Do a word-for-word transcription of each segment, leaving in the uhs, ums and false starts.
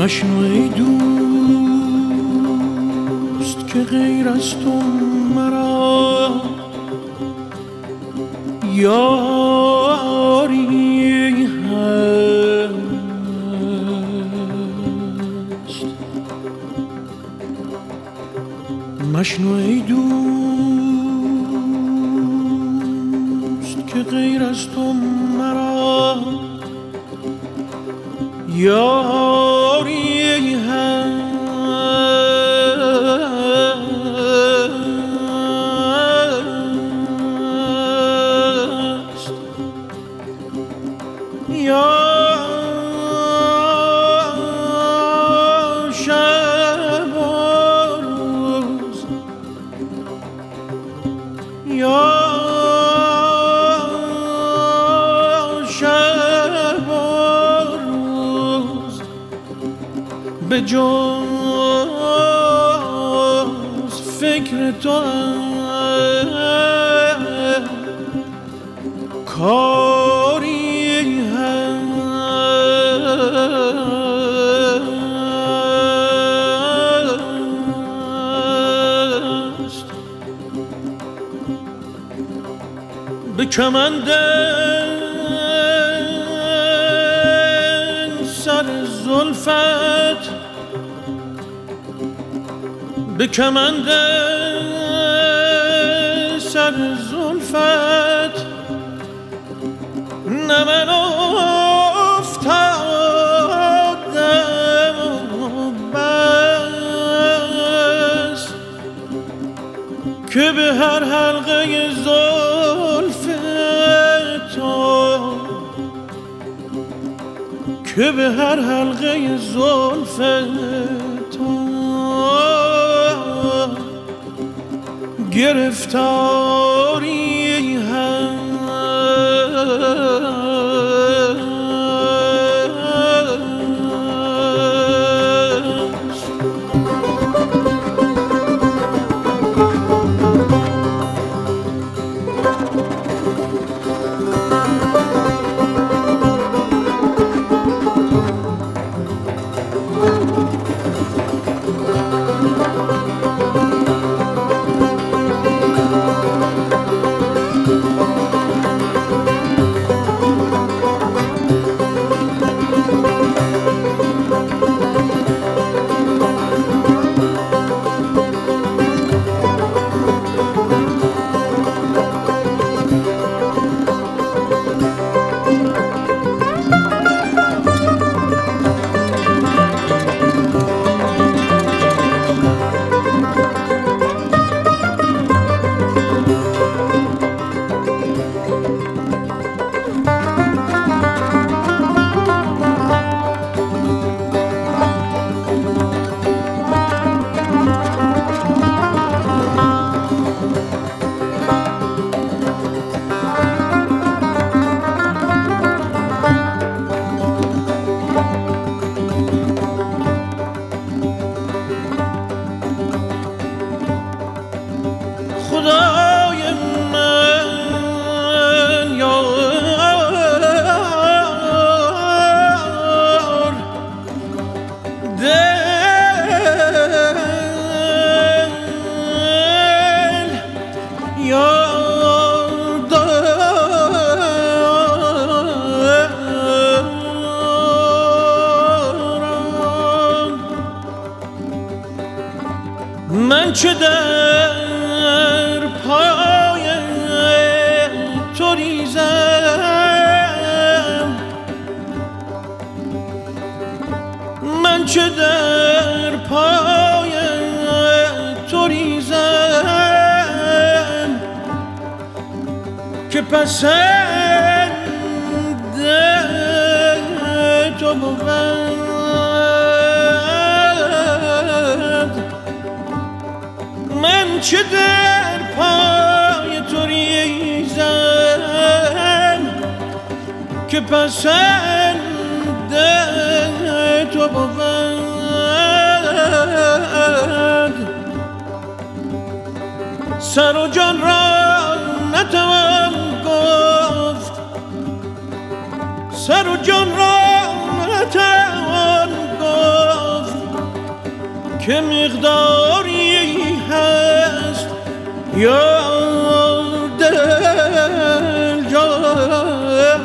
مشنو ای دوست که غیر از تو مرا یاری هست. مشنو ای دوست که غیر از تو مرا یاری هست. یا شب و روز، یا شب و روز به جز فکر تو کاری هست. به کمند سر زلفت، به کمند سر زلفت نه من افتادم بس که به هر حلقه زلف تو، که به هر حلقه زلف تو گرفتاری هست. من چه در پای تو ریزم، من چه در پای تو ریزم که پسند تو بود. من چه در پای تو ریزم که پسند تو بود. سر و جان را نتوان گفت، سر و جان را نتوان گفت که مقداری هست یا دل جان.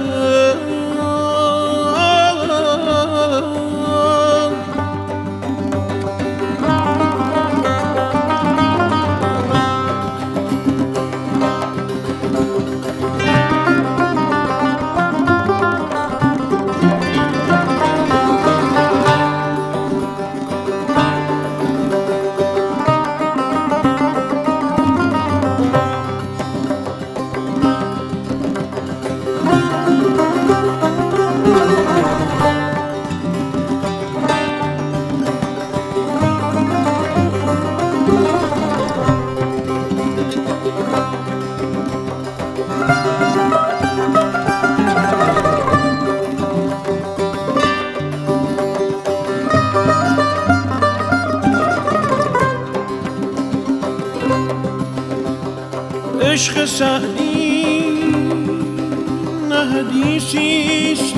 عشق سعدی نه حدیثیست،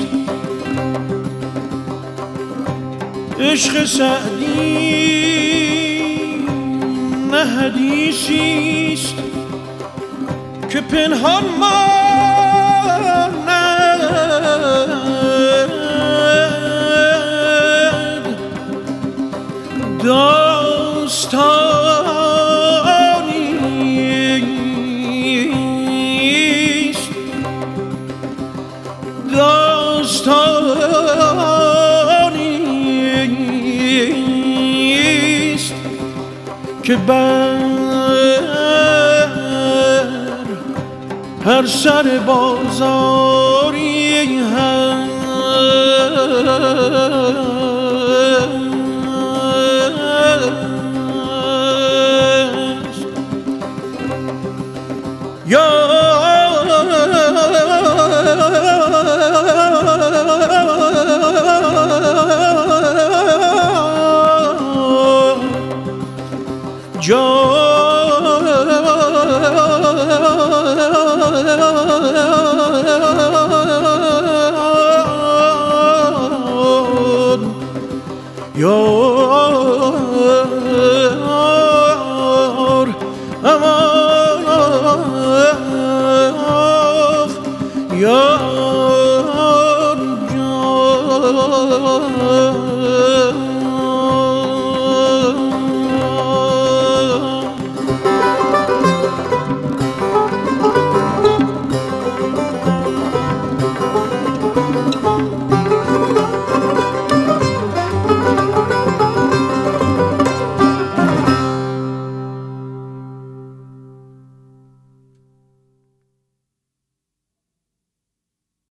عشق سعدی نه حدیثیست که پنهان ماند داستان داستانیست که بر هر سر بازاری هست یا یار امان یار جان